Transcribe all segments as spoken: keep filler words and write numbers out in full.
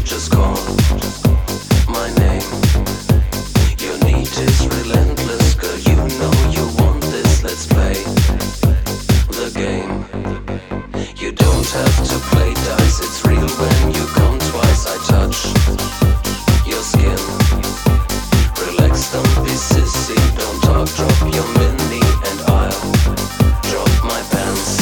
Just call my name. Your need is relentless, girl. You know you want this. Let's play the game. You don't have to play dice. It's real when you come twice. I touch your skin. Relax, don't be sissy. Don't talk, drop your mini, and I'll drop my pants.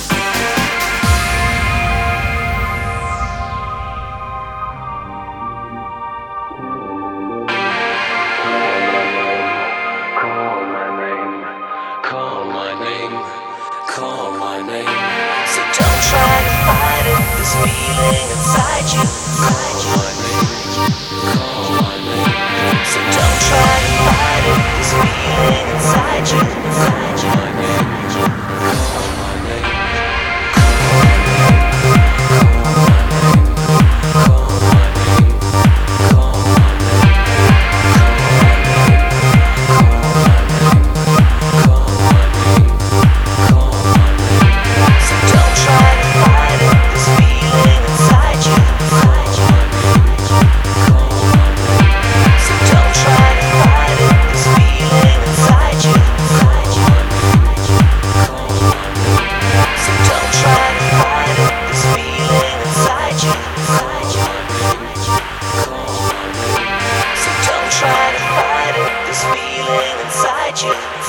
Call my name. So don't try to fight it, this feeling inside you. Call my name. Call my name. So don't try to fight it, this feeling inside you. Call my name. Call my name. Call my name. Call my name. Call my you.